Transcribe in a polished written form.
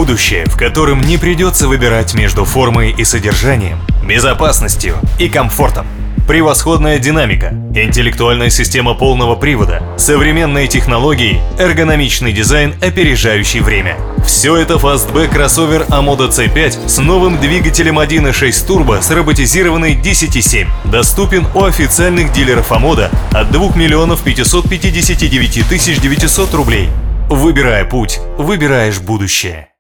Будущее, в котором не придется выбирать между формой и содержанием, безопасностью и комфортом. Превосходная динамика, интеллектуальная система полного привода, современные технологии, эргономичный дизайн, опережающий время. Все это фастбэк кроссовер Amoda C5 с новым двигателем 1.6 турбо с роботизированной 10.7. Доступен у официальных дилеров Amoda от 2 559 900 рублей. Выбирая путь, выбираешь будущее.